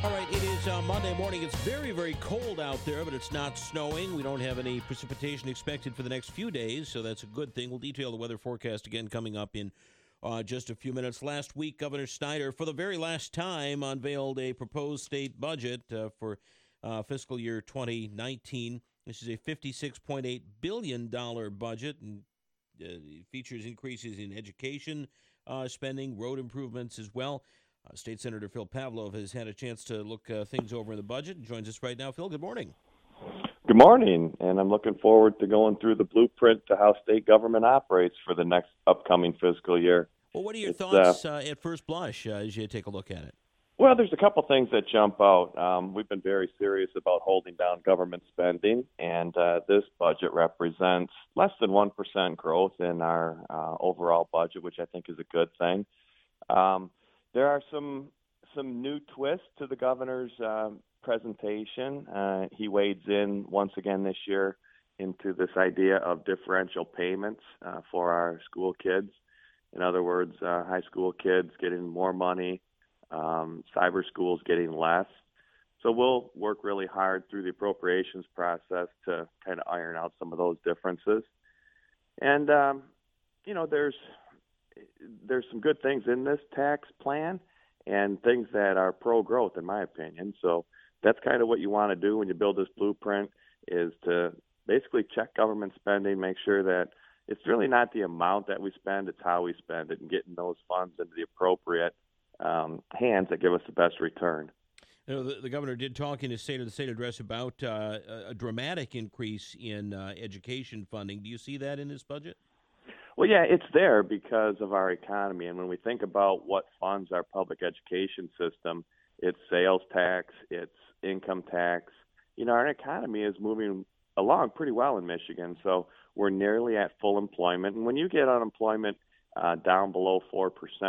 All right, it is Monday morning. It's very, very cold out there, but it's not snowing. We don't have any precipitation expected for the next few days, so that's a good thing. We'll detail the weather forecast again coming up in just a few minutes. Last week, Governor Snyder, for the very last time, unveiled a proposed state budget for fiscal year 2019. This is a $56.8 billion budget, and it features increases in education spending, road improvements as well. State Senator Phil Pavlov has had a chance to look things over in the budget and joins us right now. Phil, good morning. Good morning, and I'm looking forward to going through the blueprint to how state government operates for the next upcoming fiscal year. Well, what are your thoughts at first blush as you take a look at it? Well, there's a couple things that jump out. We've been very serious about holding down government spending, and this budget represents less than 1% growth in our overall budget, which I think is a good thing. There are some new twists to the governor's presentation. He wades in once again this year into this idea of differential payments for our school kids. In other words, high school kids getting more money, cyber schools getting less. So we'll work really hard through the appropriations process to kind of iron out some of those differences. And, there's some good things in this tax plan and things that are pro-growth, in my opinion. So that's kind of what you want to do when you build this blueprint, is to basically check government spending, make sure that it's really not the amount that we spend, it's how we spend it, and getting those funds into the appropriate hands that give us the best return. You know, the governor did talk in his State of the State address about a dramatic increase in education funding. Do you see that in this budget? Well, yeah, it's there because of our economy. And when we think about what funds our public education system, it's sales tax, it's income tax. You know, our economy is moving along pretty well in Michigan. So we're nearly at full employment. And when you get unemployment down below 4%,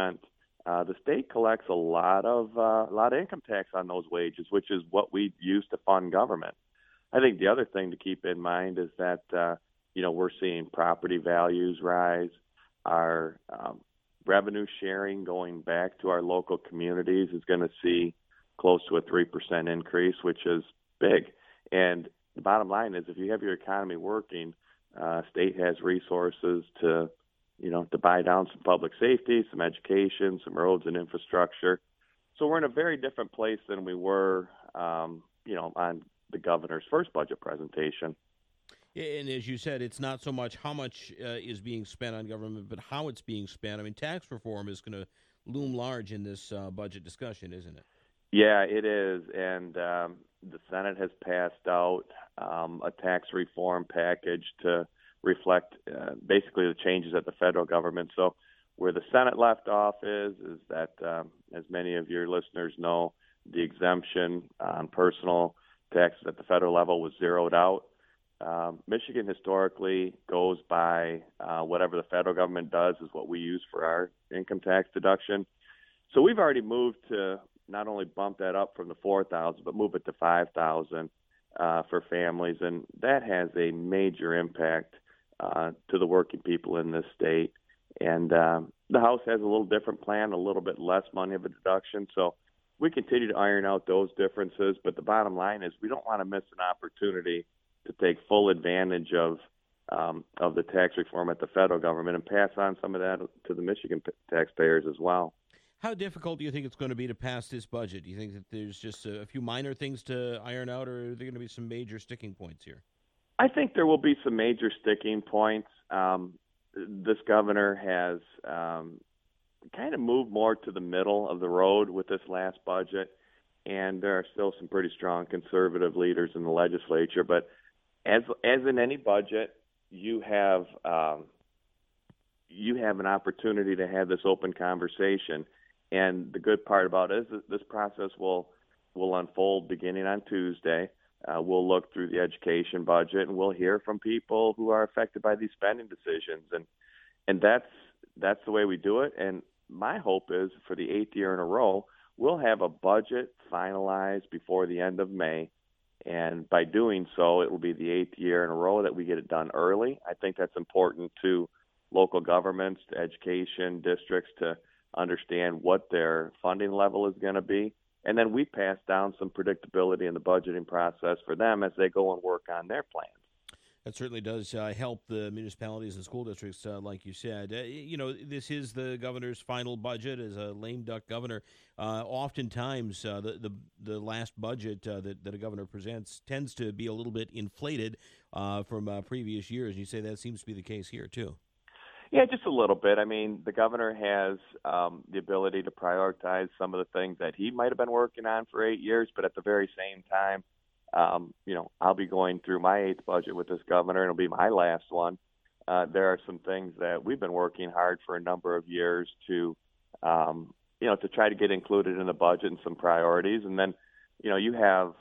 the state collects a lot of income tax on those wages, which is what we use to fund government. I think the other thing to keep in mind is that we're seeing property values rise. Our revenue sharing going back to our local communities is going to see close to a 3% increase, which is big. And the bottom line is, if you have your economy working, state has resources to buy down some public safety, some education, some roads and infrastructure. So we're in a very different place than we were, on the governor's first budget presentation. And as you said, it's not so much how much is being spent on government, but how it's being spent. I mean, tax reform is going to loom large in this budget discussion, isn't it? Yeah, it is. And the Senate has passed out a tax reform package to reflect basically the changes at the federal government. So where the Senate left off is that, as many of your listeners know, the exemption on personal taxes at the federal level was zeroed out. Michigan historically goes by whatever the federal government does is what we use for our income tax deduction. So we've already moved to not only bump that up from the $4,000, but move it to $5,000 for families, and that has a major impact to the working people in this state. And the House has a little different plan, a little bit less money of a deduction. So we continue to iron out those differences. But the bottom line is we don't want to miss an opportunity to take full advantage of the tax reform at the federal government and pass on some of that to the Michigan taxpayers as well. How difficult do you think it's going to be to pass this budget? Do you think that there's just a few minor things to iron out, or are there going to be some major sticking points here? I think there will be some major sticking points. This governor has kind of moved more to the middle of the road with this last budget, and there are still some pretty strong conservative leaders in the legislature. But as in any budget, you have an opportunity to have this open conversation. And the good part about it is that this process will unfold beginning on Tuesday. We'll look through the education budget, and we'll hear from people who are affected by these spending decisions. And that's the way we do it. And my hope is for the 8th year in a row, we'll have a budget finalized before the end of May. And by doing so, it will be the 8th year in a row that we get it done early. I think that's important to local governments, to education districts, to understand what their funding level is going to be. And then we pass down some predictability in the budgeting process for them as they go and work on their plans. That certainly does help the municipalities and school districts, like you said. This is the governor's final budget as a lame duck governor. Oftentimes, the last budget that a governor presents tends to be a little bit inflated from previous years. You say that seems to be the case here, too. Yeah, just a little bit. I mean, the governor has the ability to prioritize some of the things that he might have been working on for 8 years, but at the very same time, I'll be going through my 8th budget with this governor, and it'll be my last one. There are some things that we've been working hard for a number of years to try to get included in the budget and some priorities. And then, you have,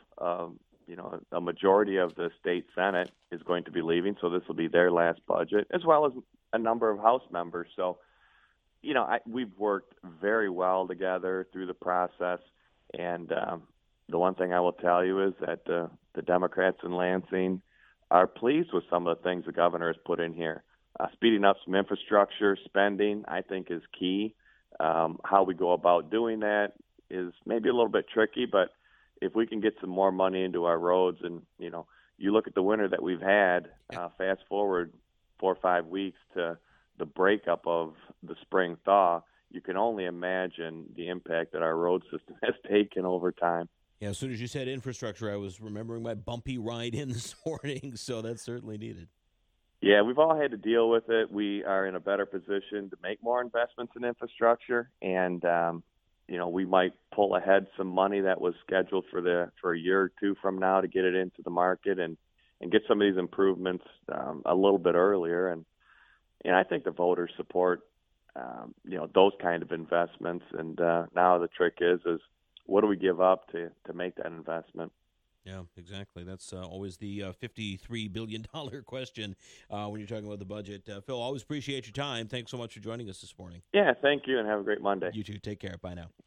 a majority of the state Senate is going to be leaving, so this will be their last budget, as well as a number of House members. So, we've worked very well together through the process, and the one thing I will tell you is that the Democrats in Lansing are pleased with some of the things the governor has put in here. Speeding up some infrastructure spending, I think, is key. How we go about doing that is maybe a little bit tricky, but if we can get some more money into our roads and, you look at the winter that we've had, fast forward 4 or 5 weeks to the breakup of the spring thaw, you can only imagine the impact that our road system has taken over time. Yeah, as soon as you said infrastructure, I was remembering my bumpy ride in this morning, so that's certainly needed. Yeah, we've all had to deal with it. We are in a better position to make more investments in infrastructure, and we might pull ahead some money that was scheduled for a year or two from now to get it into the market and get some of these improvements a little bit earlier. And I think the voters support those kind of investments. And now the trick is what do we give up to make that investment? Yeah, exactly. That's always the $53 billion question when you're talking about the budget. Phil, always appreciate your time. Thanks so much for joining us this morning. Yeah, thank you, and have a great Monday. You too. Take care. Bye now.